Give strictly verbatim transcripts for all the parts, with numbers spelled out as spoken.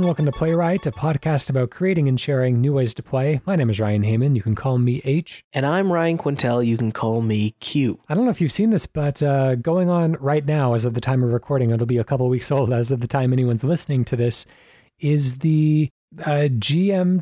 welcome to Playwright, a podcast about creating and sharing new ways to play. My name is Ryan Heyman. You can call me H. And I'm Ryan Quintel. You can call me Q. I don't know if you've seen this, but uh, going on right now, as of the time of recording, it'll be a couple weeks old as of the time anyone's listening to this, is the uh, G M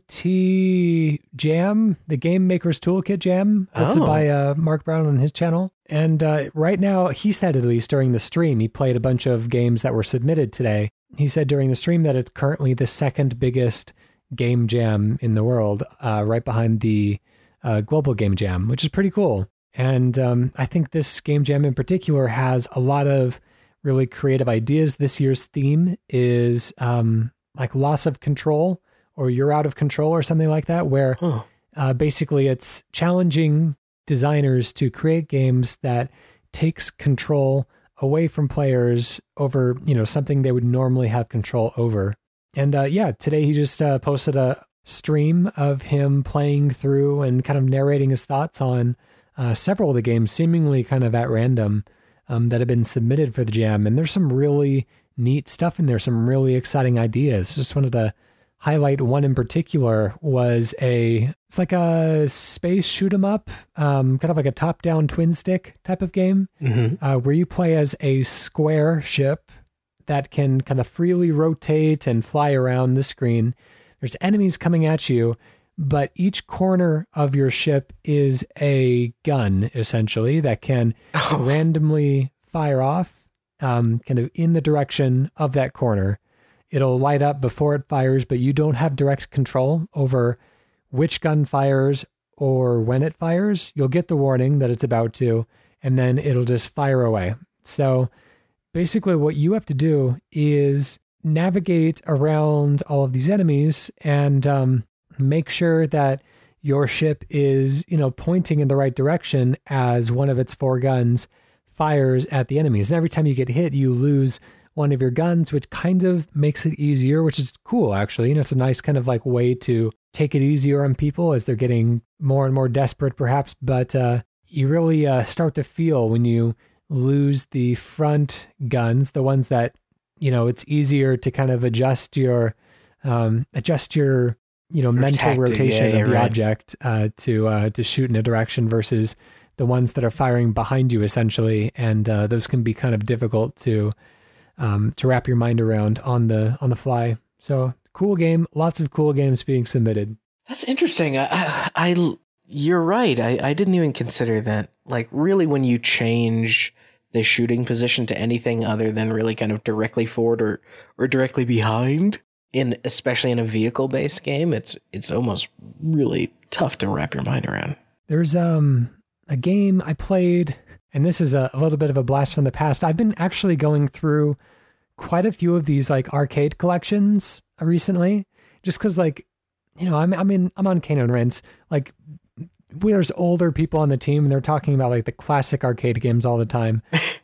T Jam, the Game Maker's Toolkit Jam, hosted Oh. by uh, Mark Brown on his channel. And uh, right now, he said, at least during the stream, he played a bunch of games that were submitted today. He said during the stream that it's currently the second biggest game jam in the world, uh, right behind the uh, Global Game Jam, which is pretty cool. And um, I think this game jam in particular has a lot of really creative ideas. This year's theme is um, like loss of control, or you're out of control, or something like that, where Huh. uh, basically it's challenging designers to create games that takes control away from players over, you know, something they would normally have control over. And uh, yeah, today he just uh, posted a stream of him playing through and kind of narrating his thoughts on uh, several of the games, seemingly kind of at random, um, that have been submitted for the jam. And there's some really neat stuff in there, some really exciting ideas. Just wanted to highlight one in particular. Was a, it's like a space shoot 'em up, um, kind of like a top-down twin stick type of game, Mm-hmm. uh, where you play as a square ship that can kind of freely rotate and fly around the screen. There's enemies coming at you, but each corner of your ship is a gun, essentially, that can Oh. randomly fire off, um, kind of in the direction of that corner. It'll light up before it fires, but you don't have direct control over which gun fires or when it fires. You'll get the warning that it's about to, and then it'll just fire away. So basically what you have to do is navigate around all of these enemies and um, make sure that your ship is, you know, pointing in the right direction as one of its four guns fires at the enemies. And every time you get hit, you lose one of your guns, which kind of makes it easier, which is cool, actually. You know, it's a nice kind of like way to take it easier on people as they're getting more and more desperate, perhaps. But uh, you really uh, start to feel when you lose the front guns, the ones that, you know, it's easier to kind of adjust your, um, adjust your, you know, mental tactic, rotation yeah, of the right. object uh, to uh, to shoot in a direction versus the ones that are firing behind you, essentially. And uh, those can be kind of difficult to um, to wrap your mind around on the on the fly. So cool game, lots of cool games being submitted. That's interesting. I, I, I you're right. I, I didn't even consider that. Like, really, when you change the shooting position to anything other than really kind of directly forward or, or directly behind, in especially in a vehicle-based game, it's it's almost really tough to wrap your mind around. There's um a game I played, and this is a, a little bit of a blast from the past. I've been actually going through quite a few of these like arcade collections recently, just because, like, you know, I'm I'm in I'm on Cane and Rinse. Like, there's older people on the team, and they're talking about like the classic arcade games all the time.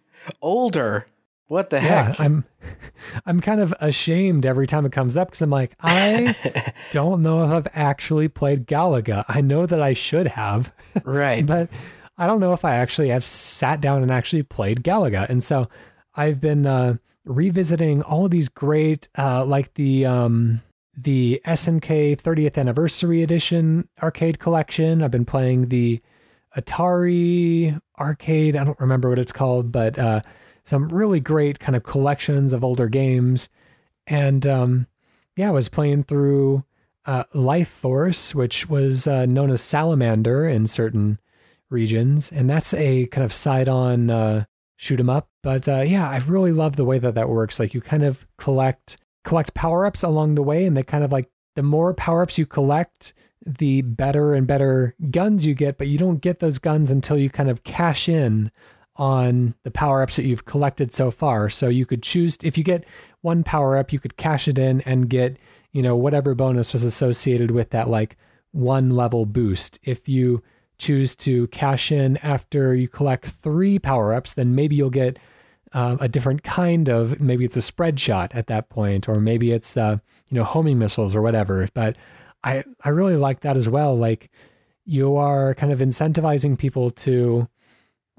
Older. What the Yeah, heck? I'm I'm kind of ashamed every time it comes up because I'm like, I don't know if I've actually played Galaga. I know that I should have, Right. but I don't know if I actually have sat down and actually played Galaga. And so I've been uh, revisiting all of these great, uh, like the um, the S N K thirtieth Anniversary Edition arcade collection. I've been playing the Atari arcade. I don't remember what it's called, but uh, some really great kind of collections of older games. And um, yeah, I was playing through uh, Life Force, which was uh, known as Salamander in certain regions. And that's a kind of side-on uh, shoot 'em up. But uh, yeah, I really love the way that that works. Like, you kind of collect collect power-ups along the way, and they kind of like, the more power-ups you collect, the better and better guns you get, but you don't get those guns until you kind of cash in on the power-ups that you've collected so far. So you could choose, if you get one power-up, you could cash it in and get, you know, whatever bonus was associated with that, like one level boost. If you choose to cash in after you collect three power-ups, then maybe you'll get uh, a different kind of, maybe it's a spread shot at that point, or maybe it's, uh, you know, homing missiles or whatever. But I, I really like that as well. Like, you are kind of incentivizing people to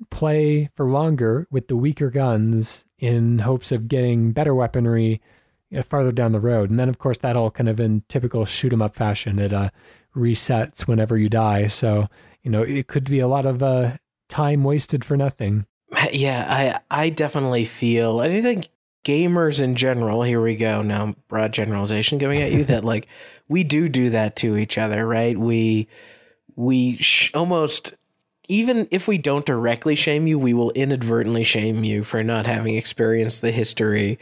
play for longer with the weaker guns in hopes of getting better weaponry, you know, farther down the road. And then, of course, that all kind of in typical shoot 'em up fashion. It uh, resets whenever you die. So, you know, it could be a lot of uh, time wasted for nothing. Yeah, I I definitely feel, I think gamers in general, here we go now, broad generalization going at you, that like we do do that to each other, right? We we sh- almost, even if we don't directly shame you, we will inadvertently shame you for not having experienced the history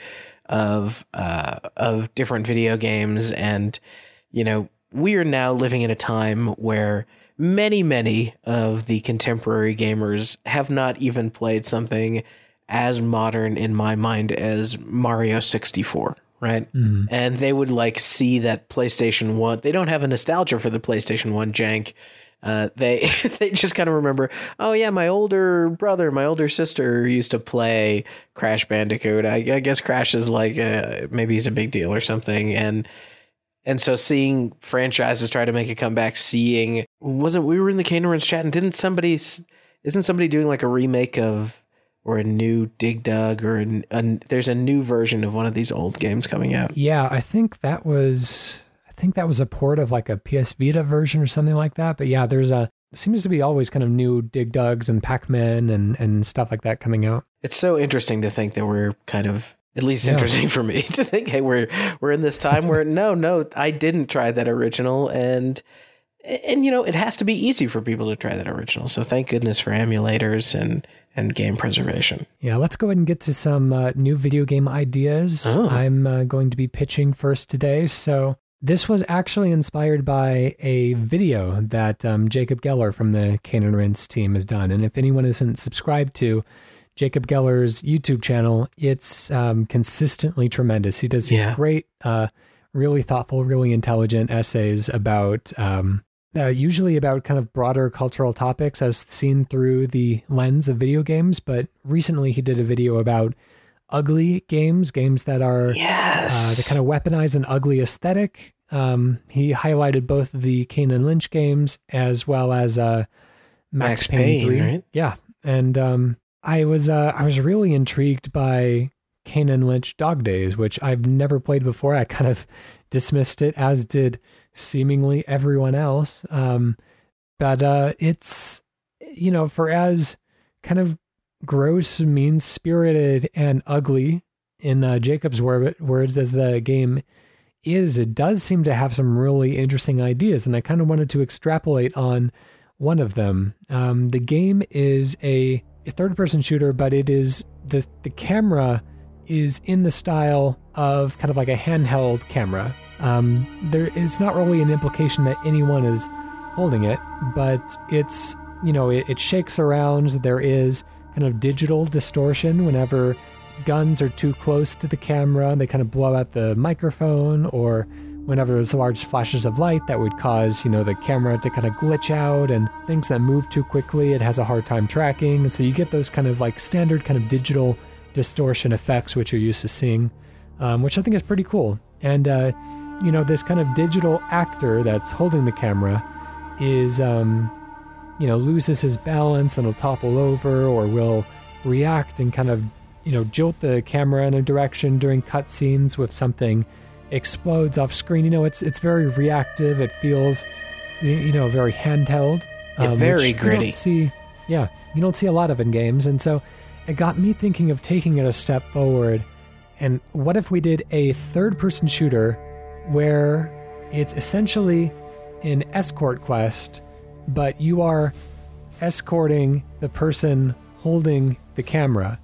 of uh, of different video games. And, you know, we are now living in a time where many, many of the contemporary gamers have not even played something as modern in my mind as Mario sixty-four, right? Mm. And they would like see that PlayStation one. They don't have a nostalgia for the PlayStation one jank. Uh, they they just kind of remember, oh yeah, my older brother, my older sister used to play Crash Bandicoot. I, I guess Crash is like a, maybe he's a big deal or something. And and so seeing franchises try to make a comeback, seeing wasn't we were in the Canorans chat and didn't somebody isn't somebody doing like a remake of or a new Dig Dug or a, a, there's a new version of one of these old games coming out. Yeah, I think that was I think that was a port of like a P S Vita version or something like that. But yeah, there's a seems to be always kind of new Dig Dugs and Pac-Man and and stuff like that coming out. It's so interesting to think that we're kind of, at least yeah. interesting for me to think, hey, we're we're in this time where no, no, I didn't try that original, and and you know, it has to be easy for people to try that original. So thank goodness for emulators and and game preservation. Yeah, let's go ahead and get to some uh, new video game ideas. Oh. I'm uh, going to be pitching first today. So this was actually inspired by a video that um, Jacob Geller from the Cane and Rinse team has done. And if anyone isn't subscribed to Jacob Geller's YouTube channel, it's um, consistently tremendous. He does these yeah. great, uh, really thoughtful, really intelligent essays about um, Uh, usually about kind of broader cultural topics as seen through the lens of video games. But recently he did a video about ugly games, games that are yes. uh, that kind of weaponize an ugly aesthetic. Um, he highlighted both the Kane and Lynch games as well as uh, Max, Max Payne, Payne three. Right? Yeah. And um, I was uh, I was really intrigued by Kane and Lynch Dog Days, which I've never played before. I kind of dismissed it, as did seemingly everyone else. Um, but uh, it's, you know, for as kind of gross, mean-spirited, and ugly, in uh, Jacob's wor- words, as the game is, it does seem to have some really interesting ideas. And I kind of wanted to extrapolate on one of them. Um, the game is a, a third-person shooter, but it is, the the camera is in the style of kind of like a handheld camera. Um, there is not really an implication that anyone is holding it, but it's, you know, it, it shakes around. There is kind of digital distortion whenever guns are too close to the camera. They kind of blow out the microphone, or whenever there's large flashes of light that would cause, you know, the camera to kind of glitch out, and things that move too quickly, it has a hard time tracking. And so you get those kind of like standard kind of digital distortion effects, which you're used to seeing, um, which I think is pretty cool. And, uh, you know, this kind of digital actor that's holding the camera is, um, you know, loses his balance and will topple over, or will react and kind of, you know, jolt the camera in a direction during cutscenes if something explodes off screen. You know, it's it's very reactive. It feels, you know, very handheld. Um, yeah, very gritty. You don't see, yeah, you don't see a lot of in games. And so it got me thinking of taking it a step forward. And what if we did a third-person shooter where it's essentially an escort quest, but you are escorting the person holding the camera.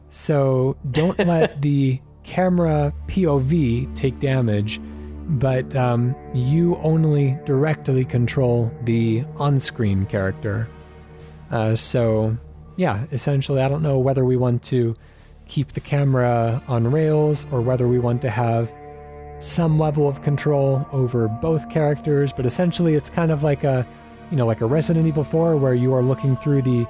So don't let the camera P O V take damage, but um, you only directly control the on-screen character. Uh, so yeah, essentially, I don't know whether we want to keep the camera on rails or whether we want to have some level of control over both characters, but essentially it's kind of like a, you know, like a Resident Evil four, where you are looking through the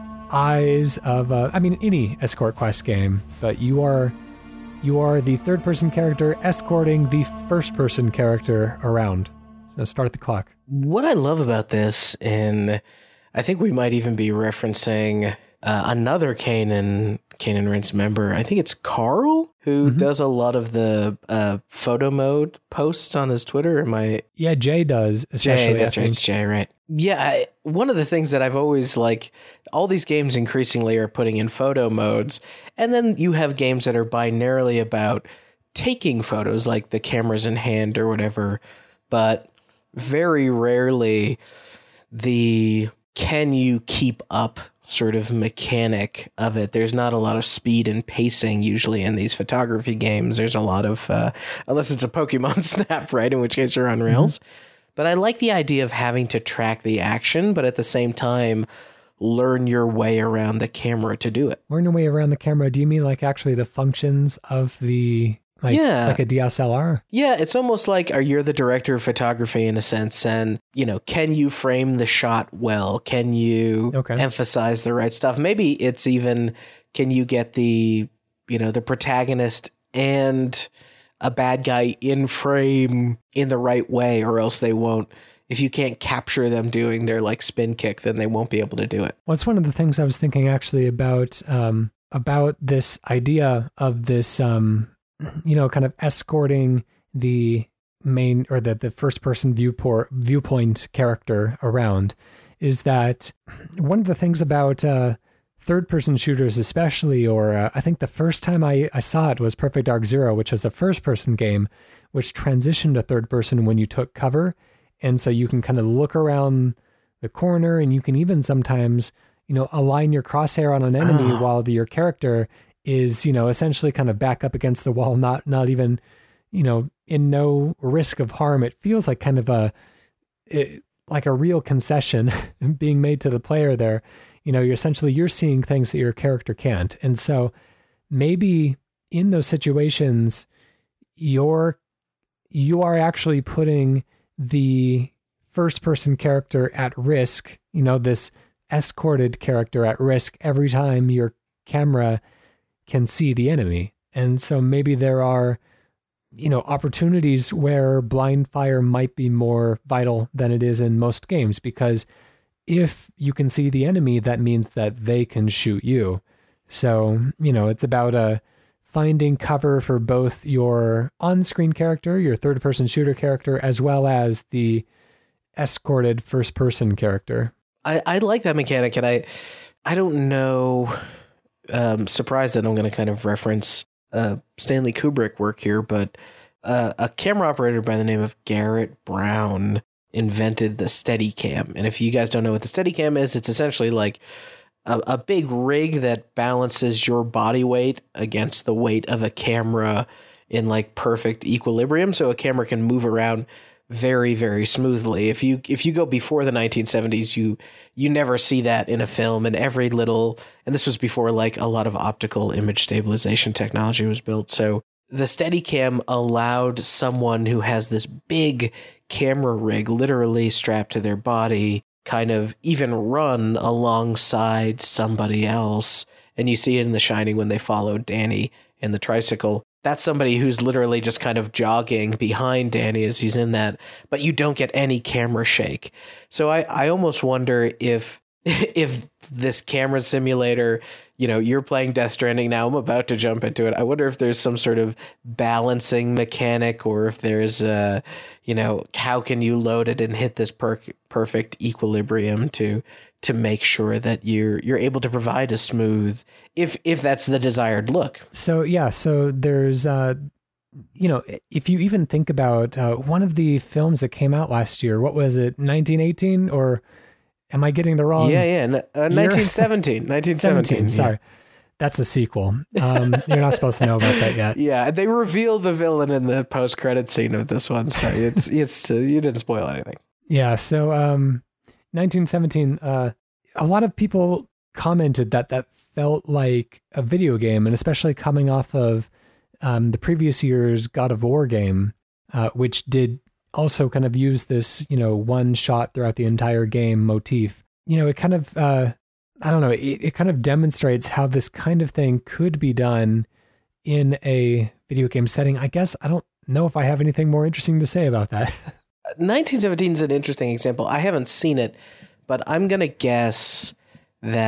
eyes of, uh, I mean, any escort quest game, but you are, you are the third person character escorting the first person character around. So start the clock. What I love about this, and I think we might even be referencing uh, another Kanan Kanan Rince member. I think it's Carl who mm-hmm. does a lot of the uh, photo mode posts on his Twitter. Am I? Yeah, Jay does. Jay, that's right. It's Jay, right? Yeah, I, one of the things that I've always like, all these games increasingly are putting in photo modes, and then you have games that are binarily about taking photos, like the cameras in hand or whatever, but very rarely the can you keep up sort of mechanic of it. There's not a lot of speed and pacing usually in these photography games. There's a lot of, uh, unless it's a Pokemon Snap, right? In which case you're on rails. Mm-hmm. But I like the idea of having to track the action, but at the same time, learn your way around the camera to do it. Learn your way around the camera. Do you mean like actually the functions of the, like, yeah. like a D S L R? Yeah, it's almost like are you're the director of photography in a sense, and, you know, can you frame the shot well? Can you okay. emphasize the right stuff? Maybe it's even, can you get the, you know, the protagonist and a bad guy in frame in the right way, or else they won't. If you can't capture them doing their like spin kick, then they won't be able to do it. Well, it's one of the things I was thinking actually about, um, about this idea of this, um, you know, kind of escorting the main or the, the first person viewport viewpoint character around, is that one of the things about, uh, third person shooters, especially, or uh, I think the first time I, I saw it was Perfect Dark Zero, which was a first person game, which transitioned to third person when you took cover. And so you can kind of look around the corner, and you can even sometimes, you know, align your crosshair on an enemy oh. while the, your character is, you know, essentially kind of back up against the wall, not, not even, you know, in no risk of harm. It feels like kind of a, it, like a real concession being made to the player there. You know, you're essentially, you're seeing things that your character can't. And so maybe in those situations, you're, you are actually putting the first person character at risk, you know, this escorted character at risk every time your camera can see the enemy. And so maybe there are, you know, opportunities where blind fire might be more vital than it is in most games, because if you can see the enemy, that means that they can shoot you. So, you know, it's about uh, finding cover for both your on-screen character, your third-person shooter character, as well as the escorted first-person character. I, I like that mechanic, and I I don't know, um, surprised that I'm going to kind of reference uh, Stanley Kubrick work here, but uh, a camera operator by the name of Garrett Brown invented the Steadicam. And if you guys don't know what the Steadicam is, it's essentially like a, a big rig that balances your body weight against the weight of a camera in like perfect equilibrium. So a camera can move around very, very smoothly. If you if you go before the nineteen seventies, you you never see that in a film, and every little, and this was before like a lot of optical image stabilization technology was built. So the Steadicam allowed someone who has this big camera rig literally strapped to their body kind of even run alongside somebody else. And you see it in The Shining when they follow Danny in the tricycle. That's somebody who's literally just kind of jogging behind Danny as he's in that, but you don't get any camera shake. So I, I almost wonder if if this camera simulator, you know, you're playing Death Stranding now, I'm about to jump into it. I wonder if there's some sort of balancing mechanic, or if there's a, you know, how can you load it and hit this per- perfect equilibrium to to make sure that you're you're able to provide a smooth, if if that's the desired look. So yeah, so there's uh you know, if you even think about uh, one of the films that came out last year, what was it, nineteen eighteen, or am I getting the wrong? Yeah, yeah, uh, nineteen seventeen. nineteen seventeen, sorry. Yeah. That's the sequel. Um, you're not supposed to know about that yet. Yeah, they reveal the villain in the post-credit scene of this one, so it's it's uh, you didn't spoil anything. Yeah, so um, nineteen seventeen. Uh, a lot of people commented that that felt like a video game, and especially coming off of um, the previous year's God of War game, uh, which did also kind of use this, you know, one shot throughout the entire game motif. You know, it kind of, uh, I don't know, it, it kind of demonstrates how this kind of thing could be done in a video game setting. I guess I don't know if I have anything more interesting to say about that. nineteen seventeen is an interesting example. I haven't seen it, but I'm going to guess that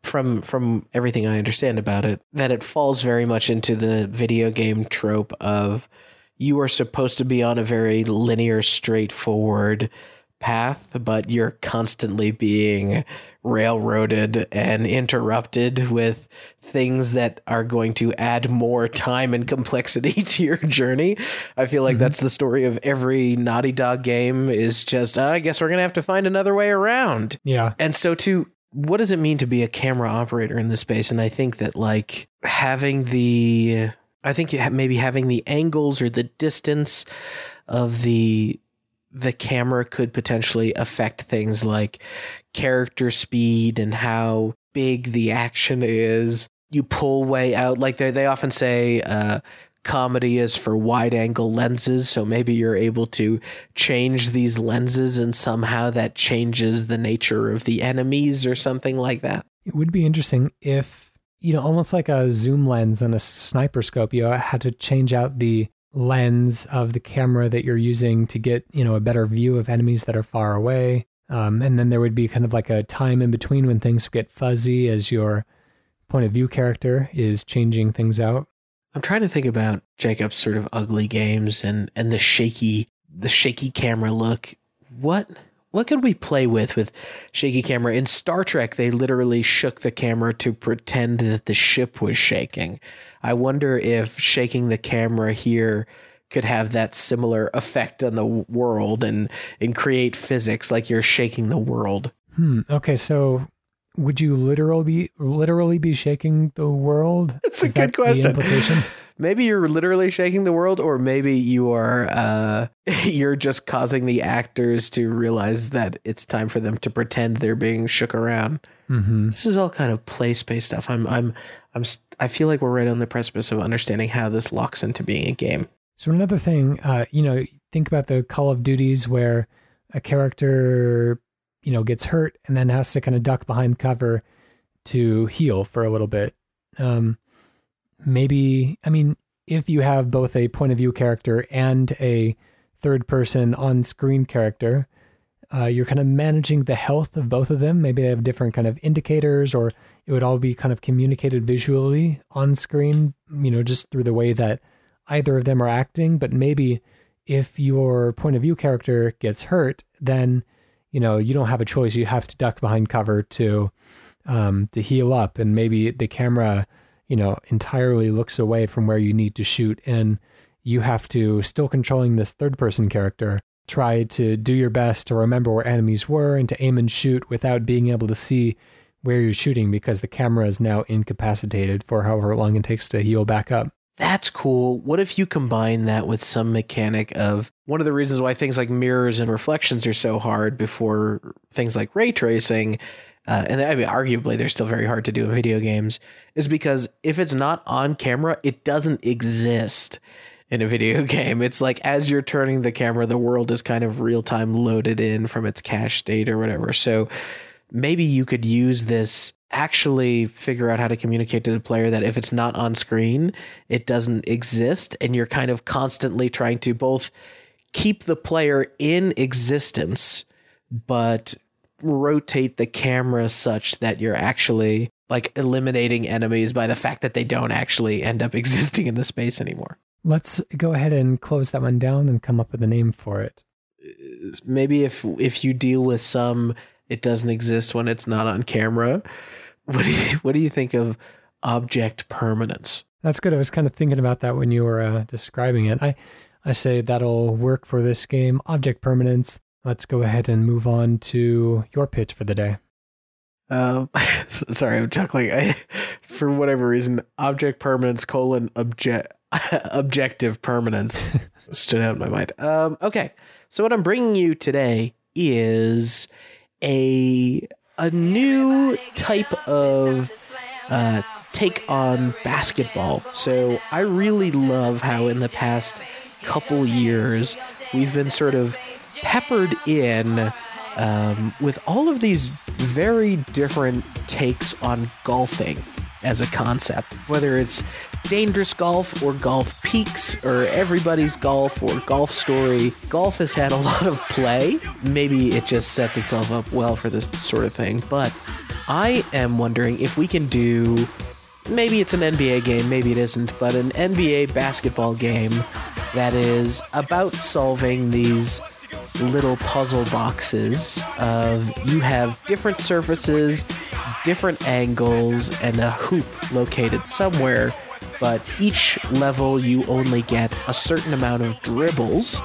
from from everything I understand about it, that it falls very much into the video game trope of you are supposed to be on a very linear, straightforward path, but you're constantly being railroaded and interrupted with things that are going to add more time and complexity to your journey. I feel like mm-hmm. that's the story of every Naughty Dog game, is just, uh, I guess we're going to have to find another way around. Yeah. And so to, what does it mean to be a camera operator in this space? And I think that like having the, I think maybe having the angles or the distance of the the camera could potentially affect things like character speed and how big the action is. You pull way out, like they they often say uh, comedy is for wide angle lenses. So maybe you're able to change these lenses and somehow that changes the nature of the enemies or something like that. It would be interesting if, you know, almost like a zoom lens on a sniper scope, you had to change out the lens of the camera that you're using to get, you know, a better view of enemies that are far away. Um, and then there would be kind of like a time in between when things get fuzzy as your point of view character is changing things out. I'm trying to think about Jacob's sort of ugly games and, and the shaky, the shaky camera look. What, what could we play with with shaky camera? In Star Trek, they literally shook the camera to pretend that the ship was shaking. I wonder if shaking the camera here could have that similar effect on the world and, and create physics like you're shaking the world. Hmm. Okay, so would you literally be literally be shaking the world? That's a Is good that question. Maybe you're literally shaking the world, or maybe you are uh, you're just causing the actors to realize that it's time for them to pretend they're being shook around. Mm-hmm. This is all kind of play space stuff. I'm I'm I'm I feel like we're right on the precipice of understanding how this locks into being a game. So another thing, uh, you know, think about the Call of Duties where a character, you know, gets hurt and then has to kind of duck behind cover to heal for a little bit. Um, maybe, I mean, if you have both a point of view character and a third person on screen character, uh, you're kind of managing the health of both of them. Maybe they have different kind of indicators, or it would all be kind of communicated visually on screen, you know, just through the way that either of them are acting. But maybe if your point of view character gets hurt, then, you know, you don't have a choice. You have to duck behind cover to, um, to heal up. And maybe the camera, you know, entirely looks away from where you need to shoot. And you have to, still controlling this third person character, try to do your best to remember where enemies were and to aim and shoot without being able to see where you're shooting because the camera is now incapacitated for however long it takes to heal back up. That's cool. What if you combine that with some mechanic of one of the reasons why things like mirrors and reflections are so hard before things like ray tracing, uh, and I mean, arguably they're still very hard to do in video games, is because if it's not on camera, it doesn't exist in a video game. It's like as you're turning the camera, the world is kind of real time loaded in from its cache state or whatever. So maybe you could use this, actually figure out how to communicate to the player that if it's not on screen, it doesn't exist. And you're kind of constantly trying to both keep the player in existence, but rotate the camera such that you're actually like eliminating enemies by the fact that they don't actually end up existing in the space anymore. Let's go ahead and close that one down and come up with a name for it. Maybe if if you deal with some, it doesn't exist when it's not on camera. What do you, what do you think of object permanence? That's good. I was kind of thinking about that when you were uh, describing it. I, I say that'll work for this game, object permanence. Let's go ahead and move on to your pitch for the day. Um, sorry, I'm chuckling. I, for whatever reason, object permanence colon object objective permanence stood out in my mind. Um, okay, so what I'm bringing you today is a a new type of uh, take on basketball. So I really love how in the past couple years we've been sort of peppered in um, with all of these very different takes on golfing as a concept, whether it's dangerous golf or golf peaks or everybody's golf or golf story. Golf has had a lot of play. Maybe it just sets itself up well for this sort of thing, but I am wondering if we can do, maybe it's an N B A game, maybe it isn't, but an N B A basketball game that is about solving these little puzzle boxes of you have different surfaces, different angles, and a hoop located somewhere, but each level you only get a certain amount of dribbles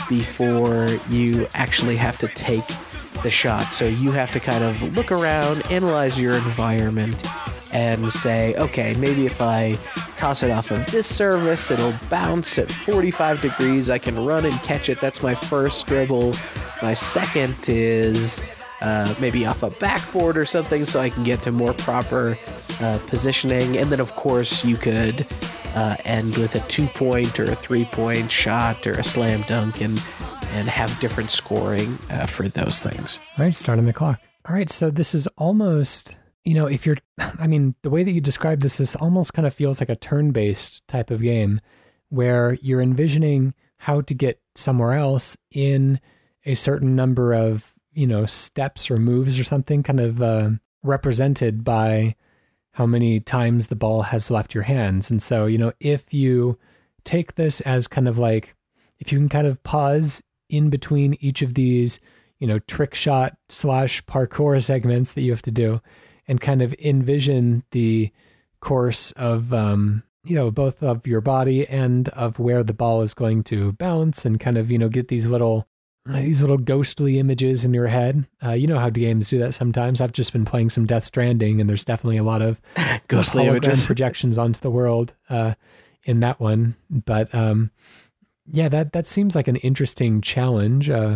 before you actually have to take the shot. So you have to kind of look around, analyze your environment, and say, okay, maybe if I toss it off of this surface, it'll bounce at forty-five degrees. I can run and catch it. That's my first dribble. My second is uh, maybe off a backboard or something so I can get to more proper uh, positioning. And then, of course, you could uh, end with a two-point or a three-point shot or a slam dunk and, and have different scoring uh, for those things. All right, starting the clock. All right, so this is almost... You know, if you're, I mean, the way that you describe this, this almost kind of feels like a turn-based type of game where you're envisioning how to get somewhere else in a certain number of, you know, steps or moves or something, kind of uh, represented by how many times the ball has left your hands. And so, you know, if you take this as kind of like, if you can kind of pause in between each of these, you know, trick shot slash parkour segments that you have to do, and kind of envision the course of, um, you know, both of your body and of where the ball is going to bounce, and kind of, you know, get these little, these little ghostly images in your head. Uh, you know how games do that sometimes. I've just been playing some Death Stranding, and there's definitely a lot of ghostly images, projections onto the world uh, in that one. But um, yeah, that that seems like an interesting challenge. Uh,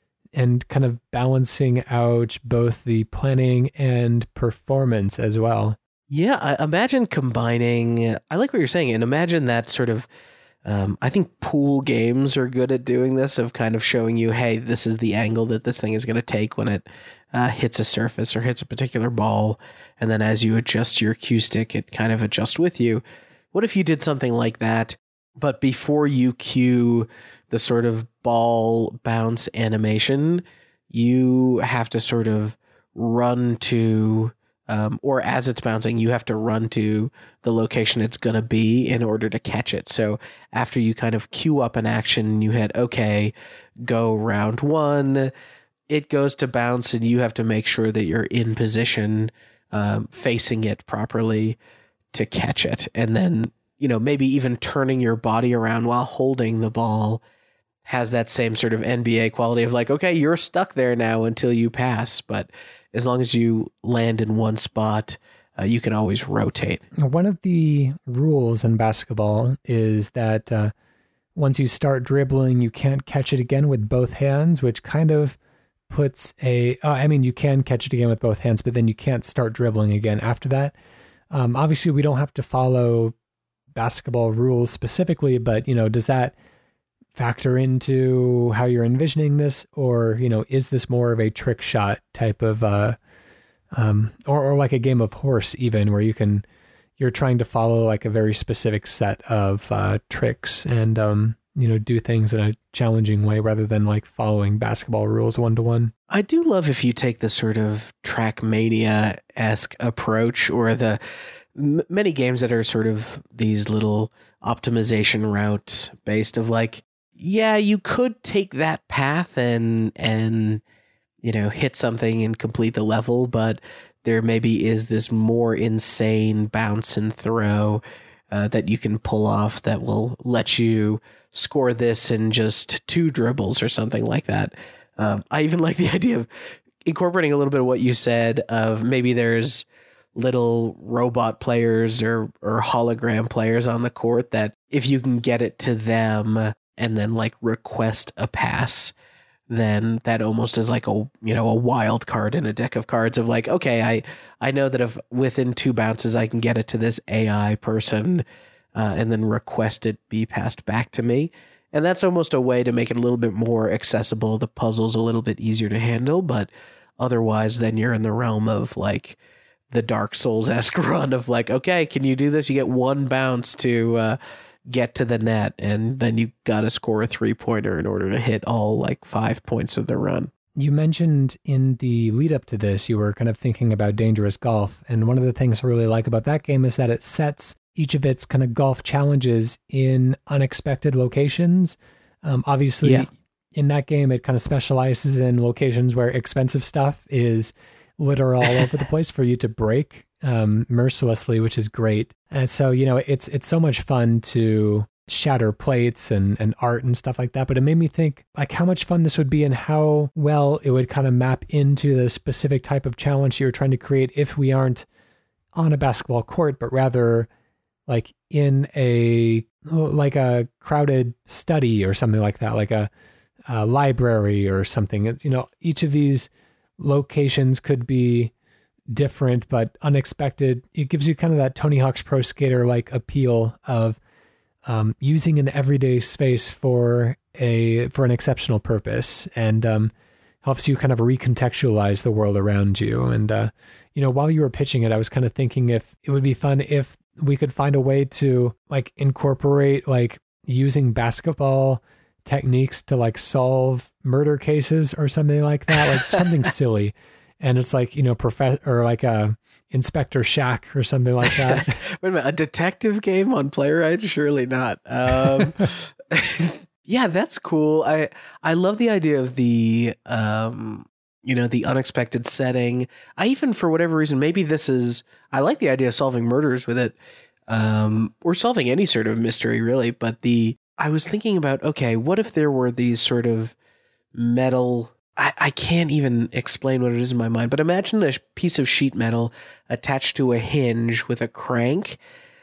and kind of balancing out both the planning and performance as well. Yeah, I imagine combining, I like what you're saying, and imagine that sort of, um, I think pool games are good at doing this, of kind of showing you, hey, this is the angle that this thing is going to take when it uh, hits a surface or hits a particular ball, and then as you adjust your cue stick, it kind of adjusts with you. What if you did something like that, but before you cue the sort of ball bounce animation, you have to sort of run to, um, or as it's bouncing, you have to run to the location it's going to be in order to catch it. So after you kind of cue up an action, you hit, okay, go round one, it goes to bounce, and you have to make sure that you're in position, um, facing it properly to catch it. And then, you know, maybe even turning your body around while holding the ball has that same sort of N B A quality of like, okay, you're stuck there now until you pass. But as long as you land in one spot, uh, you can always rotate. One of the rules in basketball is that uh, once you start dribbling, you can't catch it again with both hands, which kind of puts a, uh, I mean, you can catch it again with both hands, but then you can't start dribbling again after that. Um, obviously, we don't have to follow basketball rules specifically, but, you know, does that factor into how you're envisioning this? Or, you know, is this more of a trick shot type of, uh, um, or, or like a game of horse even, where you can, you're trying to follow like a very specific set of uh, tricks and, um, you know, do things in a challenging way rather than like following basketball rules one to one. I do love if you take the sort of Trackmania-esque approach, or the m- many games that are sort of these little optimization routes based of like, yeah, you could take that path and, and, you know, hit something and complete the level, but there maybe is this more insane bounce and throw uh, that you can pull off that will let you score this in just two dribbles or something like that. Um, I even like the idea of incorporating a little bit of what you said of maybe there's little robot players or, or hologram players on the court that if you can get it to them and then like request a pass, then that almost is like a, you know, a wild card in a deck of cards of like, okay, I, I know that if within two bounces I can get it to this A I person uh, and then request it be passed back to me. And that's almost a way to make it a little bit more accessible. The puzzle's a little bit easier to handle, but otherwise then you're in the realm of like the Dark Souls-esque run of like, okay, can you do this? You get one bounce to uh, get to the net, and then you got to score a three-pointer in order to hit all like five points of the run. you mentioned in the lead up to this, you were kind of thinking about Dangerous Golf. And one of the things I really like about that game is that it sets each of its kind of golf challenges in unexpected locations. Um, obviously, yeah. in that game, it kind of specializes in locations where expensive stuff is litter all over the place for you to break um, mercilessly, which is great. And so, you know, it's it's so much fun to shatter plates and, and art and stuff like that. But it made me think like how much fun this would be and how well it would kind of map into the specific type of challenge you're trying to create if we aren't on a basketball court, but rather like in a like a crowded study or something like that, like a, a library or something. It's, you know, each of these locations could be different but unexpected. It gives you kind of that Tony Hawk's Pro Skater like appeal of um, using an everyday space for a for an exceptional purpose, and um, helps you kind of recontextualize the world around you. And uh, you know, while you were pitching it, I was kind of thinking if it would be fun if we could find a way to like incorporate like using basketball techniques to like solve murder cases or something like that, like something silly. And it's like, you know, prof- or like a Inspector Shack or something like that. Wait a minute, a detective game on Playwright? Surely not. Um, yeah, that's cool. I I love the idea of the um, you know, the unexpected setting. I even, for whatever reason, maybe this is, I like the idea of solving murders with it, um, or solving any sort of mystery really. But the I was thinking about, okay, what if there were these sort of metal, I, I can't even explain what it is in my mind, but imagine a piece of sheet metal attached to a hinge with a crank,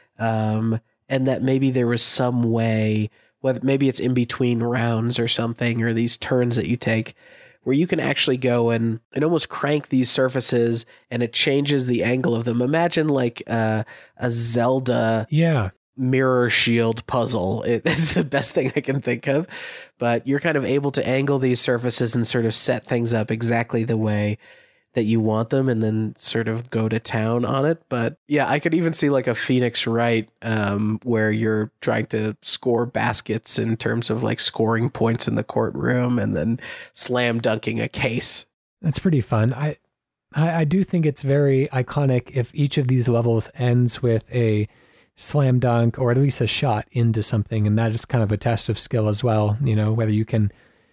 um, and that maybe there was some way, whether maybe it's in between rounds or something, or these turns that you take, where you can actually go and, and almost crank these surfaces and it changes the angle of them. Imagine like uh, a Zelda yeah. mirror shield puzzle. It's the best thing I can think of, but you're kind of able to angle these surfaces and sort of set things up exactly the way that you want them and then sort of go to town on it. But yeah, I could even see like a Phoenix Wright um, where you're trying to score baskets in terms of like scoring points in the courtroom and then slam dunking a case. That's pretty fun. I, I, I do think it's very iconic if each of these levels ends with a slam dunk or at least a shot into something. And that is kind of a test of skill as well. You know, whether you can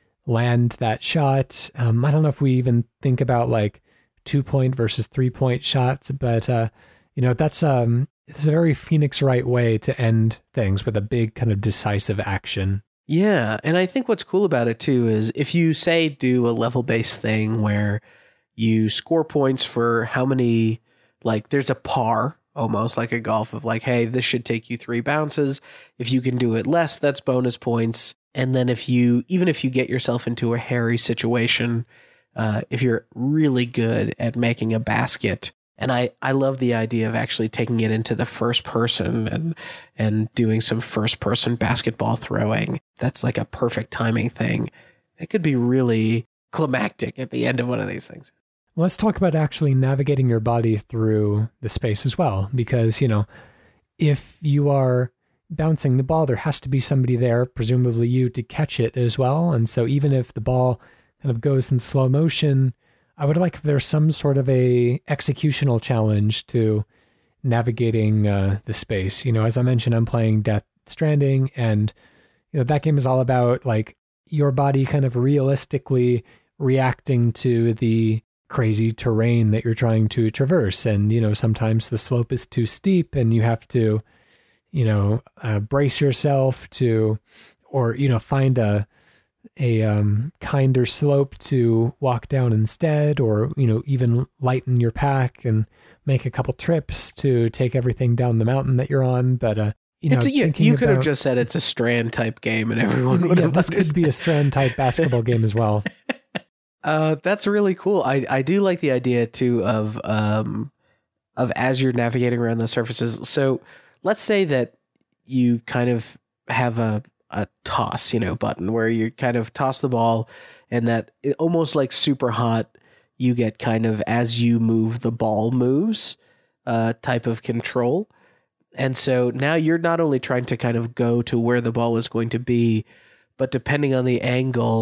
land that shot. Um, I don't know if we even think about like two point versus three point shots, but uh, you know, that's um, it's a very Phoenix Wright way to end things with a big kind of decisive action. Yeah. And I think what's cool about it too, is if you say do a level based thing where you score points for how many, like there's a par, almost like a golf of like, hey, this should take you three bounces. If you can do it less, that's bonus points. And then if you, even if you get yourself into a hairy situation, uh, if you're really good at making a basket, and I, I love the idea of actually taking it into the first person and, and doing some first person basketball throwing. That's like a perfect timing thing. It could be really climactic at the end of one of these things. Let's talk about actually navigating your body through the space as well, because, you know, if you are bouncing the ball, there has to be somebody there, presumably you, to catch it as well. And so even if the ball kind of goes in slow motion, I would like if there's some sort of a executional challenge to navigating uh, the space. You know, as I mentioned, I'm playing Death Stranding, and, you know, that game is all about like your body kind of realistically reacting to the crazy terrain that you're trying to traverse. And, you know, sometimes the slope is too steep and you have to, you know, uh, brace yourself to, or, you know, find a, a um, kinder slope to walk down instead, or, you know, even lighten your pack and make a couple trips to take everything down the mountain that you're on. But, uh, you know, it's a, you, you could about, have just said it's a Strand type game and everyone would yeah, have this understood. Could be a Strand type basketball game as well. Uh, that's really cool. I, I do like the idea too of, um, of as you're navigating around the surfaces. So let's say that you kind of have a, a toss, you know, button where you kind of toss the ball, and that it, almost like Super Hot, you get kind of as you move, the ball moves, uh, type of control. And so now you're not only trying to kind of go to where the ball is going to be, but depending on the angle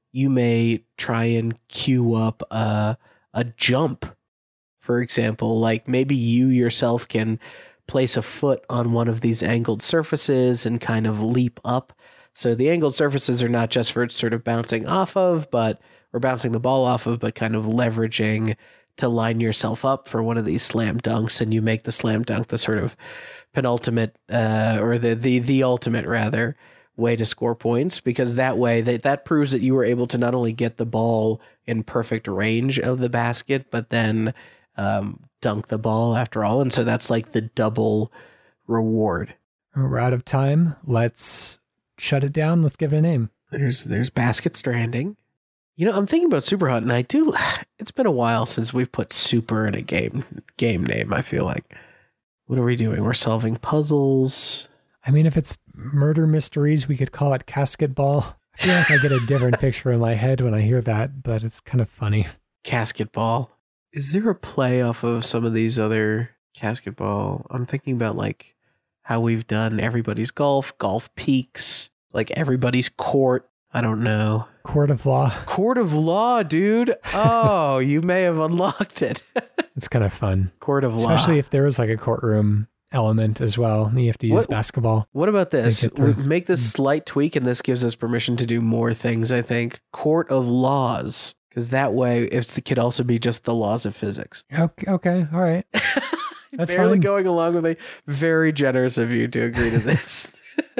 you may try and queue up a, a jump, for example. Like maybe you yourself can place a foot on one of these angled surfaces and kind of leap up. So the angled surfaces are not just for sort of bouncing off of, but or bouncing the ball off of, but kind of leveraging to line yourself up for one of these slam dunks, and you make the slam dunk the sort of penultimate uh, or the, the the ultimate rather way to score points, because that way that that proves that you were able to not only get the ball in perfect range of the basket, but then um, dunk the ball after all. And so that's like the double reward. We're out of time. Let's shut it down. Let's give it a name. There's there's Basket Stranding. You know, I'm thinking about Super Hot, and I do. It's been a while since we've put Super in a game game name. I feel like, what are we doing? We're solving puzzles. I mean, if it's murder mysteries, we could call it Casket Ball. I feel like I get a different picture in my head when I hear that, but it's kind of funny. Casket Ball. Is there a play off of some of these other Casket Ball? I'm thinking about like how we've done Everybody's Golf, Golf Peaks, like Everybody's Court. I don't know. Court of Law. Court of Law, dude. Oh, you may have unlocked it. It's kind of fun. Court of Law. Especially if there was like a courtroom element as well. You have to use what, basketball. What about this? We make this slight tweak, and this gives us permission to do more things, I think. Court of Laws. Because that way, if it could also be just the laws of physics. Okay, okay, all right. That's barely fine. Going along with a very generous of you to agree to this.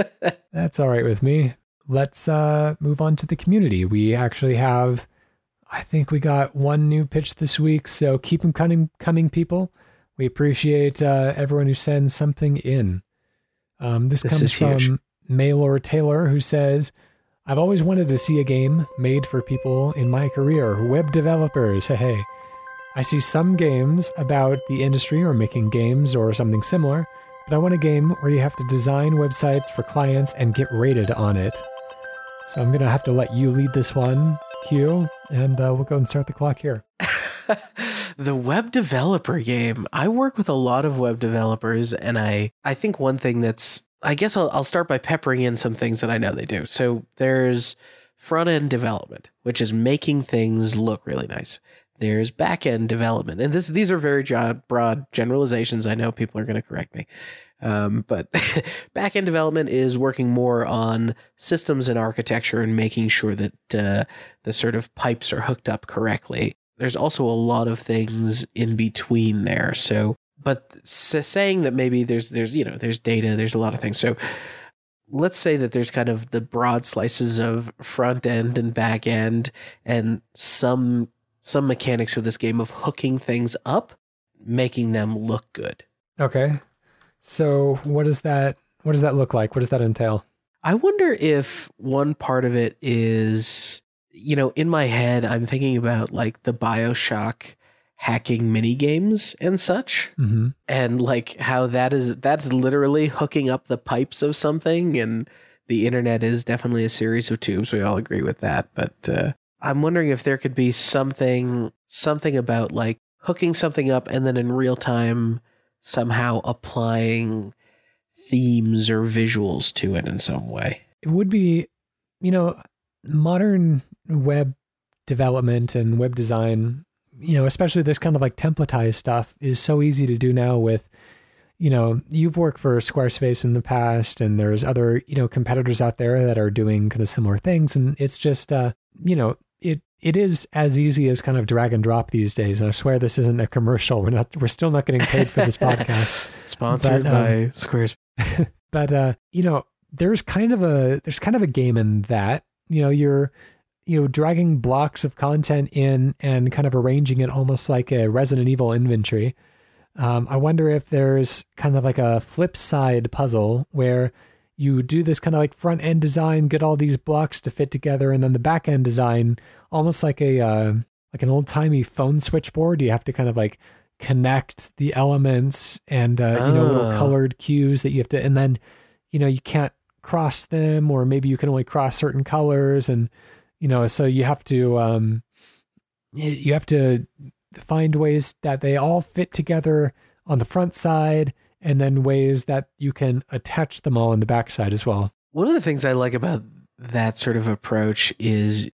That's all right with me. Let's uh, move on to the community. We actually have, I think we got one new pitch this week, so keep them coming, coming people. We appreciate uh, everyone who sends something in. Um, this, this comes from Maylor Taylor, who says, I've always wanted to see a game made for people in my career, web developers. Hey, hey. I see some games about the industry or making games or something similar, but I want a game where you have to design websites for clients and get rated on it. So I'm going to have to let you lead this one, Q, and uh, we'll go and start the clock here. The web developer game. I work with a lot of web developers, and I, I think one thing that's, I guess I'll, I'll start by peppering in some things that I know they do. So there's front-end development, which is making things look really nice. There's back-end development, and this these are very broad generalizations. I know people are going to correct me. Um, but back-end development is working more on systems and architecture and making sure that uh, the sort of pipes are hooked up correctly. There's also a lot of things in between there. So, but saying that maybe there's, there's, you know, there's data, there's a lot of things. So let's say that there's kind of the broad slices of front end and back end and some, some mechanics of this game of hooking things up, making them look good. Okay. So what does that what does that look like? What does that entail? I wonder if one part of it is, you know, in my head, I'm thinking about like the BioShock hacking mini games and such, mm-hmm. and like how that is that's literally hooking up the pipes of something, and the internet is definitely a series of tubes. We all agree with that, but uh, I'm wondering if there could be something something about like hooking something up and then in real time somehow applying themes or visuals to it in some way. It would be, you know, modern web development and web design, you know, especially this kind of like templatized stuff is so easy to do now with, you know, you've worked for Squarespace in the past, and there's other, you know, competitors out there that are doing kind of similar things. And it's just, uh, you know, it, It is as easy as kind of drag and drop these days. And I swear this isn't a commercial. We're not, we're still not getting paid for this podcast. Sponsored but, um, by Squarespace. But, uh, you know, there's kind of a, there's kind of a game in that, you know, you're, you know, dragging blocks of content in and kind of arranging it almost like a Resident Evil inventory. Um, I wonder if there's kind of like a flip side puzzle where you do this kind of like front end design, get all these blocks to fit together, and then the back end design, almost like a uh, like an old timey phone switchboard. You have to kind of like connect the elements and uh, oh. you know, little colored cues that you have to, and then you know you can't cross them, or maybe you can only cross certain colors, and you know so you have to um, you have to find ways that they all fit together on the front side, and then ways that you can attach them all on the back side as well. One of the things I like about that sort of approach is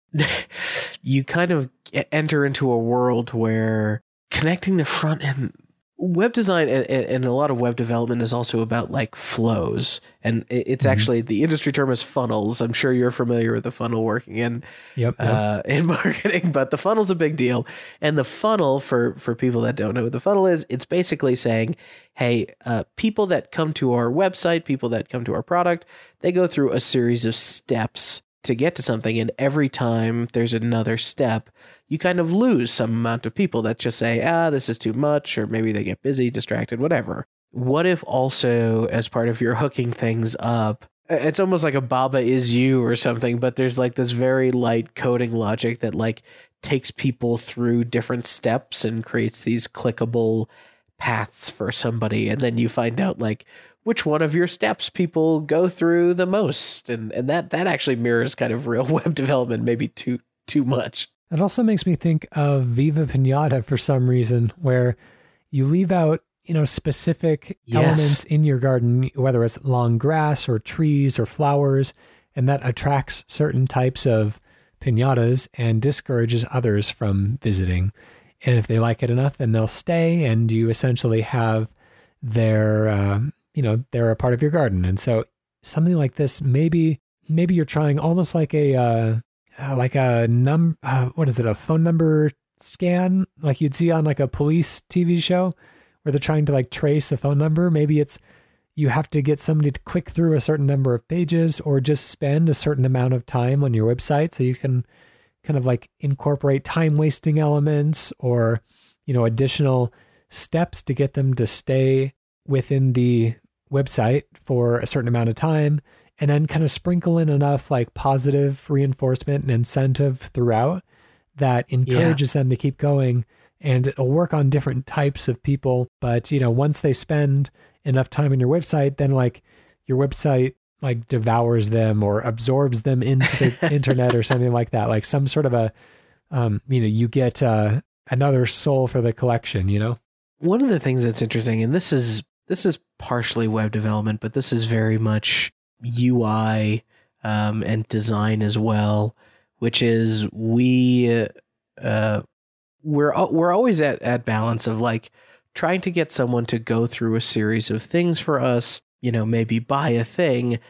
you kind of enter into a world where connecting the front end web design and, and a lot of web development is also about like flows. And it's mm-hmm. actually, the industry term is funnels. I'm sure you're familiar with the funnel working in, yep, yep. Uh, in marketing, but the funnel's a big deal. And the funnel, for, for people that don't know what the funnel is, it's basically saying, hey, uh, people that come to our website, people that come to our product, they go through a series of steps to get to something. And every time there's another step, you kind of lose some amount of people that just say, ah, this is too much, or maybe they get busy, distracted, whatever. What if also, as part of your hooking things up, it's almost like a Baba is you or something, but there's like this very light coding logic that like takes people through different steps and creates these clickable paths for somebody. And then you find out like which one of your steps people go through the most. And and that that actually mirrors kind of real web development, maybe too too much. It also makes me think of Viva Pinata for some reason, where you leave out, you know, specific yes. elements in your garden, whether it's long grass or trees or flowers, and that attracts certain types of pinatas and discourages others from visiting. And if they like it enough, then they'll stay, and you essentially have their, uh, you know, they're a part of your garden. And so something like this, maybe, maybe you're trying almost like a, uh, Uh, like a num, uh, what is it? A phone number scan, like you'd see on like a police T V show, where they're trying to like trace a phone number. Maybe it's you have to get somebody to click through a certain number of pages, or just spend a certain amount of time on your website, so you can kind of like incorporate time wasting elements or, you know, additional steps to get them to stay within the website for a certain amount of time. And then kind of sprinkle in enough like positive reinforcement and incentive throughout that encourages yeah. them to keep going. And it'll work on different types of people. But, you know, once they spend enough time on your website, then like your website like devours them or absorbs them into the internet or something like that. Like some sort of a, um, you know, you get uh, another soul for the collection, you know? One of the things that's interesting, and this is, this is partially web development, but this is very much U I um, and design as well, which is we uh, we're we're always at at balance of like trying to get someone to go through a series of things for us, you know, maybe buy a thing,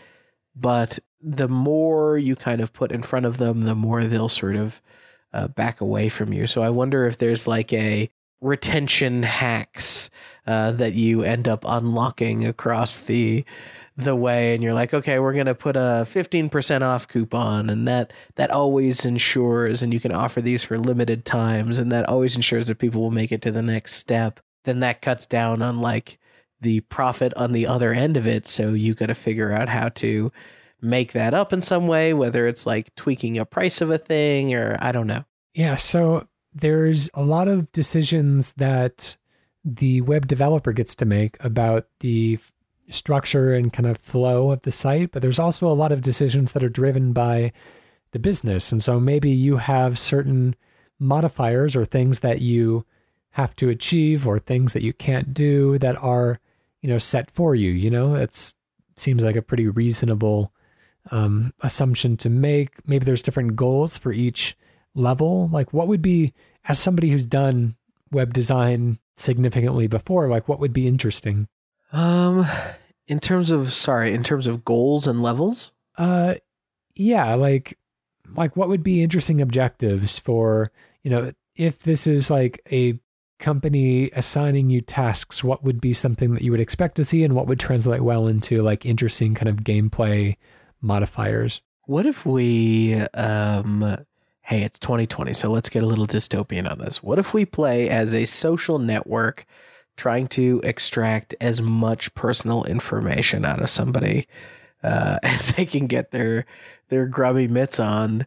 but the more you kind of put in front of them, the more they'll sort of uh, back away from you. So I wonder if there's like a retention hacks uh, that you end up unlocking across the the way, and you're like, okay, we're going to put a fifteen percent off coupon, and that that always ensures, and you can offer these for limited times, and that always ensures that people will make it to the next step. Then that cuts down on like the profit on the other end of it. So you got to figure out how to make that up in some way, whether it's like tweaking a price of a thing or I don't know. Yeah. So there's a lot of decisions that the web developer gets to make about the structure and kind of flow of the site, but there's also a lot of decisions that are driven by the business. And so maybe you have certain modifiers or things that you have to achieve or things that you can't do that are, you know, set for you. You know, it's seems like a pretty reasonable um, assumption to make. Maybe there's different goals for each level. Like what would be, as somebody who's done web design significantly before, like what would be interesting? Um, in terms of, sorry, in terms of goals and levels? Uh, yeah, like, like what would be interesting objectives for, you know, if this is like a company assigning you tasks, what would be something that you would expect to see and what would translate well into like interesting kind of gameplay modifiers? What if we, um, hey, it's twenty twenty, so let's get a little dystopian on this. What if we play as a social network trying to extract as much personal information out of somebody uh, as they can get their their grubby mitts on?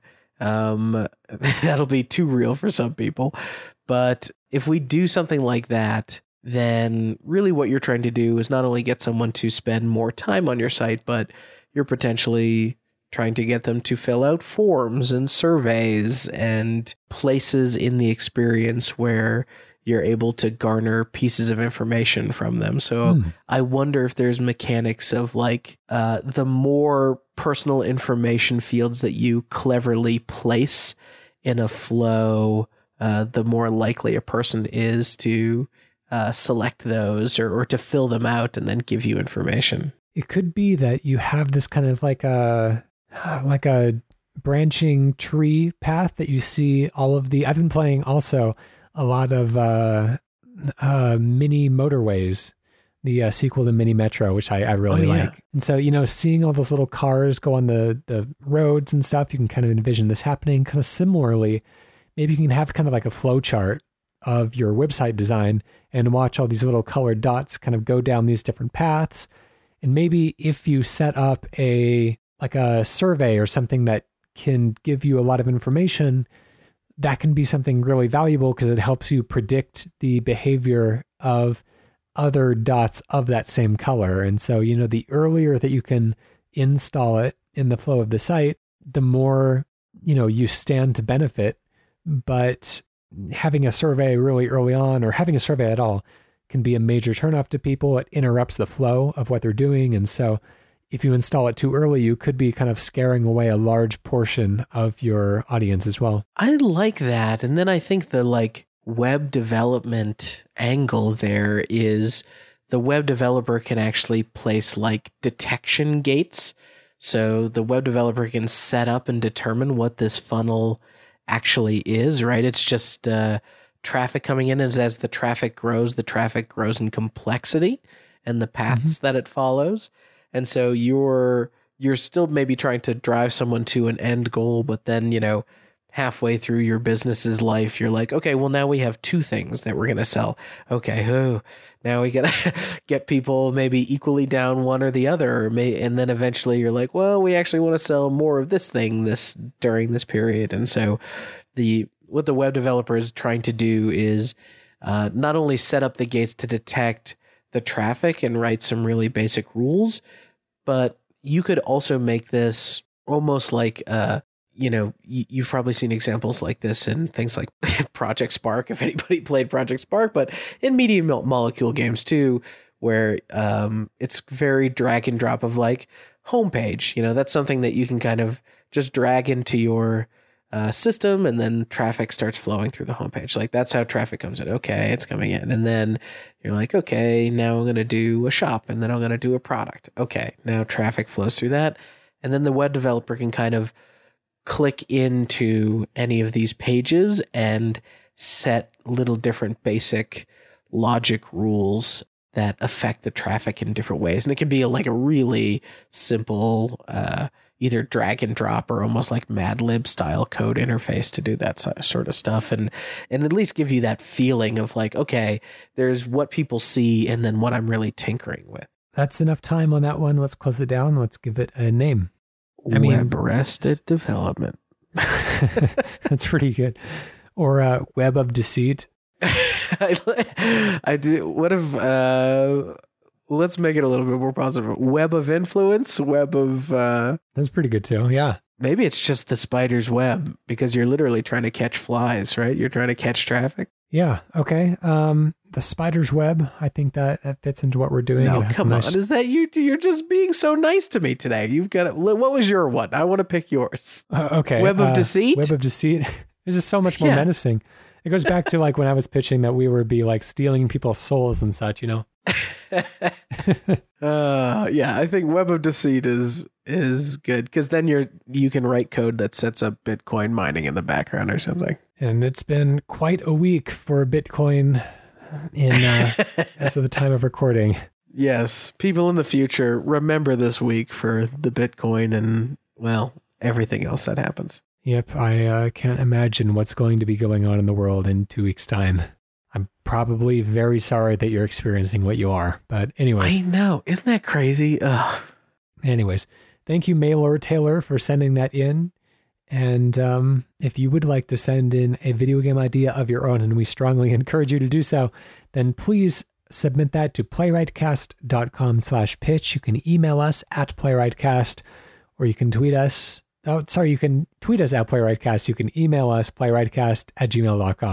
Um, that'll be too real for some people. But if we do something like that, then really what you're trying to do is not only get someone to spend more time on your site, but you're potentially trying to get them to fill out forms and surveys and places in the experience where you're able to garner pieces of information from them. So hmm. I wonder if there's mechanics of like uh, the more personal information fields that you cleverly place in a flow, uh, the more likely a person is to uh, select those or, or to fill them out and then give you information. It could be that you have this kind of like a like a branching tree path that you see all of the. I've been playing also a lot of uh, uh, Mini Motorways, the uh, sequel to Mini Metro, which I, I really oh, yeah. like. And so, you know, seeing all those little cars go on the, the roads and stuff, you can kind of envision this happening. Kind of similarly, maybe you can have kind of like a flow chart of your website design and watch all these little colored dots kind of go down these different paths. And maybe if you set up a like a survey or something that can give you a lot of information, that can be something really valuable because it helps you predict the behavior of other dots of that same color. And so, you know, the earlier that you can install it in the flow of the site, the more, you know, you stand to benefit. But having a survey really early on, or having a survey at all, can be a major turnoff to people. It interrupts the flow of what they're doing. And so if you install it too early, you could be kind of scaring away a large portion of your audience as well. I like that. And then I think the like web development angle there is the web developer can actually place like detection gates. So the web developer can set up and determine what this funnel actually is, right? It's just uh, traffic coming in, as as the traffic grows, the traffic grows in complexity and the paths mm-hmm. that it follows. And so you're you're still maybe trying to drive someone to an end goal, but then, you know, halfway through your business's life, you're like, okay, well, now we have two things that we're going to sell. Okay, oh, now we got to get people maybe equally down one or the other. Or may, and then eventually you're like, well, we actually want to sell more of this thing this during this period. And so the what the web developer is trying to do is uh, not only set up the gates to detect the traffic and write some really basic rules, but you could also make this almost like, uh, you know, you, you've probably seen examples like this in things like Project Spark, if anybody played Project Spark, but in Medium Molecule games too, where um, it's very drag and drop of like homepage. You know, that's something that you can kind of just drag into your Uh, system, and then traffic starts flowing through the homepage. Like that's how traffic comes in. Okay, it's coming in. And then you're like, okay, now I'm going to do a shop, and then I'm going to do a product. Okay, now traffic flows through that. And then the web developer can kind of click into any of these pages and set little different basic logic rules that affect the traffic in different ways. And it can be like a really simple, uh, either drag and drop or almost like Mad Lib style code interface to do that sort of stuff. And, and at least give you that feeling of like, okay, there's what people see and then what I'm really tinkering with. That's enough time on that one. Let's close it down. Let's give it a name. I mean, Web-rested development. That's pretty good. Or uh, Web of Deceit. I, I do. What if, uh, let's make it a little bit more positive. Web of influence, web of... Uh, That's pretty good too, yeah. Maybe it's just the spider's web because you're literally trying to catch flies, right? You're trying to catch traffic. Yeah, okay. Um, the spider's web, I think that, that fits into what we're doing. No, come nice... on. Is that you? You're just being so nice to me today. You've got it. What was your one? I want to pick yours. Uh, okay. Web of uh, deceit? Web of deceit. This is so much more yeah. menacing. It goes back to like when I was pitching that we would be like stealing people's souls and such, you know? uh, yeah, I think Web of Deceit is is good because then you're you can write code that sets up Bitcoin mining in the background or something. And it's been quite a week for Bitcoin in uh, as of the time of recording. Yes, people in the future remember this week for the Bitcoin and well everything else that happens. Yep, I uh, can't imagine what's going to be going on in the world in two weeks' time. I'm probably very sorry that you're experiencing what you are. But anyways. I know. Isn't that crazy? Ugh. Anyways, thank you, Mailor Taylor, for sending that in. And um, if you would like to send in a video game idea of your own, and we strongly encourage you to do so, then please submit that to playwrightcast.com slash pitch. You can email us at playwrightcast, or you can tweet us. Oh, sorry, you can tweet us at playwrightcast. You can email us playwrightcast at gmail dot com.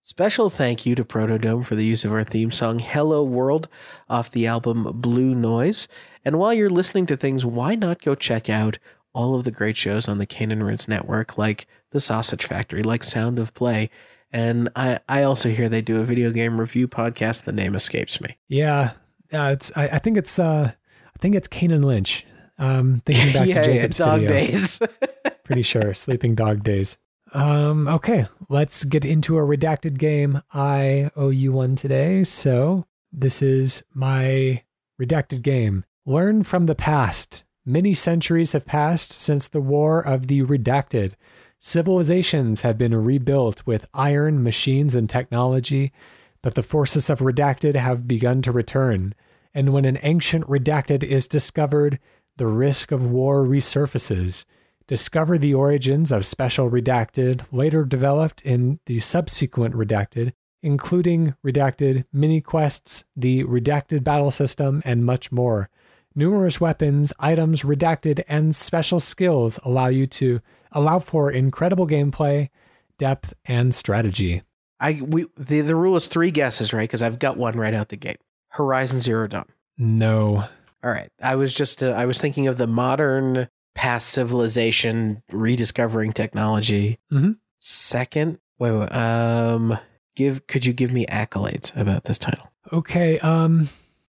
Special thank you to Protodome for the use of our theme song, Hello World, off the album Blue Noise. And while you're listening to things, why not go check out all of the great shows on the Cane and Rinse network, like The Sausage Factory, like Sound of Play. And I, I also hear they do a video game review podcast. The name escapes me. Yeah, uh, it's. I, I think it's. Uh, I think it's Kane and Lynch. Um, thinking back yeah, to Jacob's yeah, Dog video. Days. Pretty sure Sleeping Dog Days. Um, okay, let's get into a redacted game. I owe you one today, so this is my redacted game. Learn from the past. Many centuries have passed since the War of the Redacted. Civilizations have been rebuilt with iron, machines, and technology, but the forces of Redacted have begun to return. And when an ancient Redacted is discovered, the risk of war resurfaces. Discover the origins of Special Redacted, later developed in the subsequent Redacted, including Redacted mini-quests, the Redacted battle system, and much more. Numerous weapons, items, Redacted, and special skills allow you to allow for incredible gameplay, depth, and strategy. I we the, the rule is three guesses, right? Because I've got one right out the gate. Horizon Zero Dawn. No. All right. I was just uh, I was thinking of the modern past civilization rediscovering technology. Mm-hmm. Second, wait, wait, um, give could you give me accolades about this title? Okay. Um.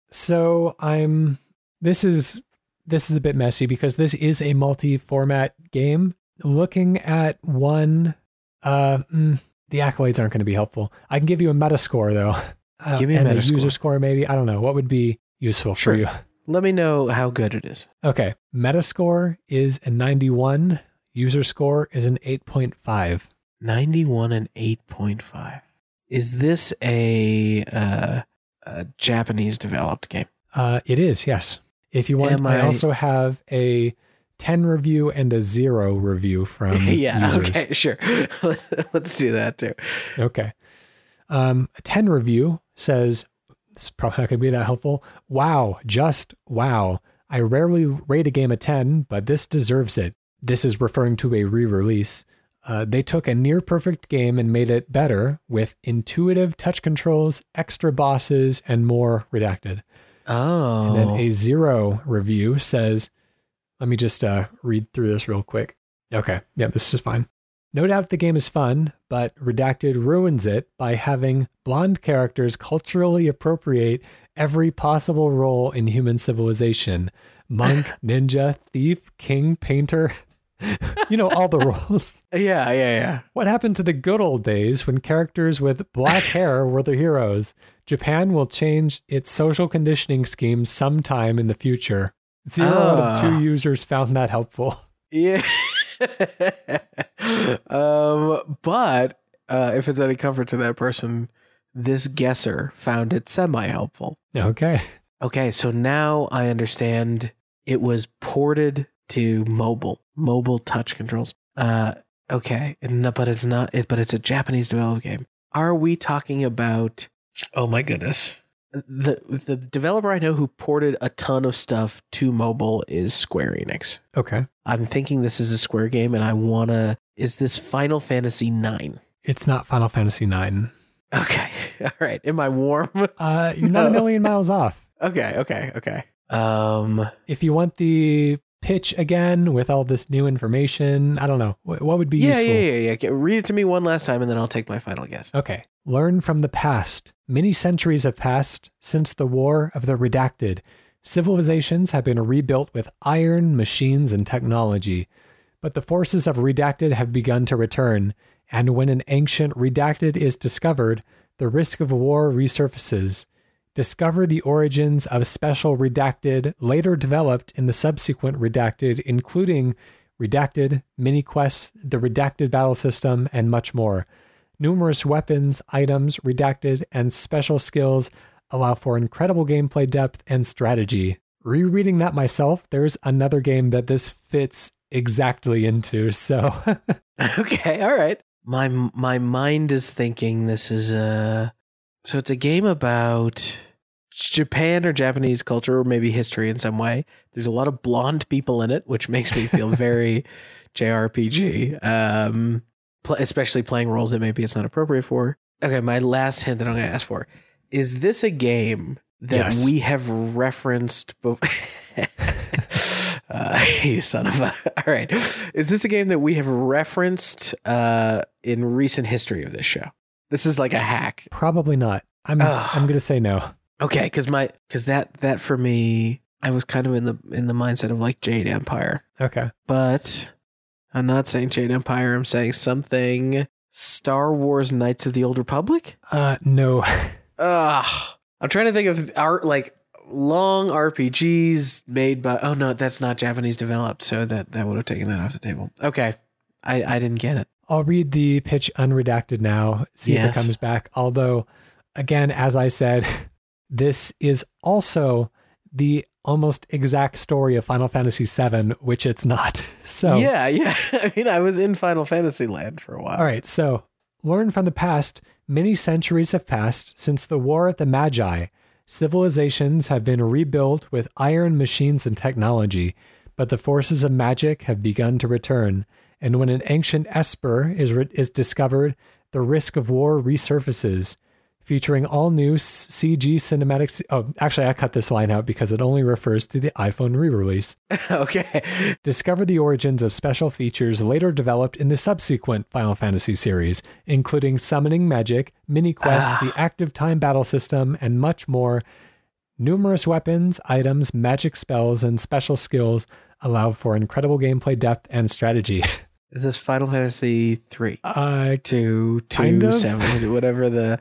So I'm. This is this is a bit messy because this is a multi-format game. Looking at one, uh, mm, the accolades aren't going to be helpful. I can give you a Metascore though. Uh, Give me a and Metascore. a user score, maybe. I don't know. What would be useful Sure. for you? Let me know how good it is. Okay. Metascore is a ninety-one. User score is an eight point five. ninety-one and eight point five. Is this a, uh, a Japanese developed game? Uh, it is, yes. If you want, Am I I- also have a ten review and a zero review from yeah, users. okay, sure. Let's do that too. Okay. Um, a ten review says, it's probably not going to be that helpful. Wow, just wow. I rarely rate a game a ten, but this deserves it. This is referring to a re-release. Uh, they took a near perfect game and made it better with intuitive touch controls, extra bosses, and more. Redacted. Oh. And then a zero review says, let me just uh, read through this real quick. Okay. Yeah, this is fine. No doubt the game is fun, but Redacted ruins it by having blonde characters culturally appropriate every possible role in human civilization. Monk, ninja, thief, king, painter. You know, all the roles. Yeah, yeah, yeah. What happened to the good old days when characters with black hair were the heroes? Japan will change its social conditioning scheme sometime in the future. Zero out of two Ah. users found that helpful. Yeah. um, but uh, if it's any comfort to that person, this guesser found it semi-helpful. Okay. Okay, so now I understand it was ported to mobile, mobile touch controls. Uh, okay, no, but it's not. It, but it's a Japanese developed game. Are we talking about? Oh my goodness. The the developer I know who ported a ton of stuff to mobile is Square Enix. Okay. I'm thinking this is a Square game, and I wanna. Is this Final Fantasy nine? It's not Final Fantasy nine. Okay, all right. Am I warm? Uh, you're not a No. million miles off. Okay, okay, okay. Um, If you want the pitch again with all this new information, I don't know. What, what would be yeah, useful? yeah, yeah, yeah. Okay, read it to me one last time, and then I'll take my final guess. Okay. Learn from the past. Many centuries have passed since the War of the Redacted. Civilizations have been rebuilt with iron, machines, and technology. But the forces of Redacted have begun to return, and when an ancient Redacted is discovered, the risk of war resurfaces. Discover the origins of Special Redacted, later developed in the subsequent Redacted, including Redacted, mini-quests, the Redacted battle system, and much more. Numerous weapons, items, Redacted, and special skills allow for incredible gameplay depth and strategy. Rereading that myself, there's another game that this fits exactly into, so... Okay, all right. My my mind is thinking this is a so it's a game about Japan or Japanese culture or maybe history in some way. There's a lot of blonde people in it, which makes me feel very J R P G. Um, pl- especially playing roles that maybe it's not appropriate for. Okay, my last hint that I'm going to ask for. Is this a game that Yes. we have referenced before? uh, you son of a... All right. Is this a game that we have referenced uh, in recent history of this show? This is like a hack. Probably not. I'm Ugh. I'm going to say no. Okay, because my because that that for me, I was kind of in the in the mindset of like Jade Empire. Okay. But I'm not saying Jade Empire. I'm saying something Star Wars Knights of the Old Republic. Uh, no. Ugh. I'm trying to think of art like long R P Gs made by. Oh no, that's not Japanese developed. So that that would have taken that off the table. Okay, I I didn't get it. I'll read the pitch unredacted now. See Yes. if it comes back. Although, again, as I said, this is also the almost exact story of Final Fantasy seven, which it's not. So Yeah, yeah. I mean, I was in Final Fantasy land for a while. all right. So learn from the past. Many centuries have passed since the war at the Magi. Civilizations have been rebuilt with iron machines and technology, but the forces of magic have begun to return. And when an ancient Esper is re- is discovered, the risk of war resurfaces. Featuring all new C G cinematics. Oh, actually, I cut this line out because it only refers to the iPhone re-release. Okay. Discover the origins of special features later developed in the subsequent Final Fantasy series, including summoning magic, mini quests, Ah. the active time battle system, and much more. Numerous weapons, items, magic spells, and special skills allow for incredible gameplay depth and strategy. Is this Final Fantasy three? Uh, Two, Kind two, of. seven, whatever the.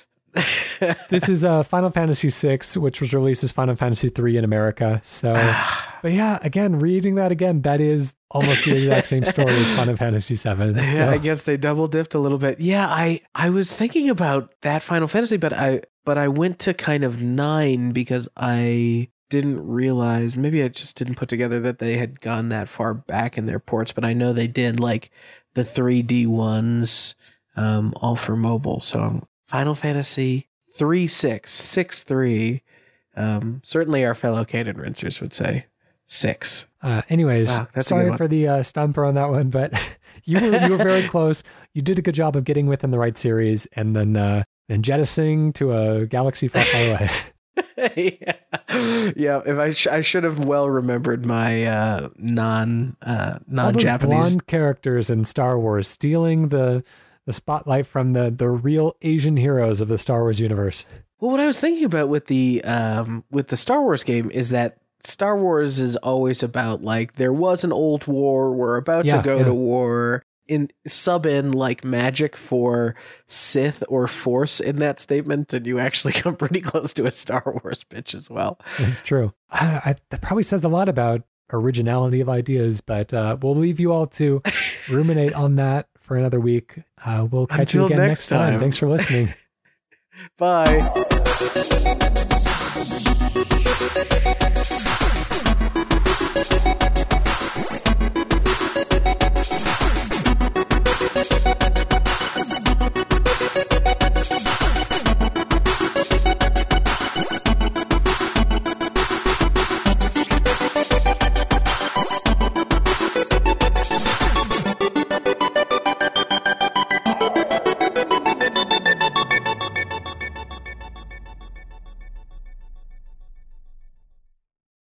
this is uh, Final Fantasy six, which was released as Final Fantasy three in America. So, but yeah, again, reading that again, that is almost the exact same story as Final Fantasy seven. So. Yeah, I guess they double dipped a little bit. Yeah, I I was thinking about that Final Fantasy, but I but I went to kind of nine because I didn't realize, maybe I just didn't put together that they had gone that far back in their ports, but I know they did like the three D ones, um, all for mobile. So Final Fantasy three six, six three. Um, certainly our fellow Canon rinsers would say six. Uh, anyways, Wow, that's a sorry good one. for the uh, stumper on that one, but you were you were very close. You did a good job of getting within the right series, and then uh, then jettisoning to a galaxy far, far away. yeah. yeah, if I sh- I should have well remembered my uh, non uh, All non those Japanese. blonde characters in Star Wars stealing the the spotlight from the the real Asian heroes of the Star Wars universe. Well, what I was thinking about with the um, with the Star Wars game is that Star Wars is always about like there was an old war, we're about Yeah, to go yeah. to war. In sub in like magic for Sith or Force in that statement, and you actually come pretty close to a Star Wars pitch as well. It's true. I, I, that probably says a lot about originality of ideas, but uh, we'll leave you all to ruminate on that for another week. Uh, we'll catch you Until again next next time. time. Thanks for listening. Bye.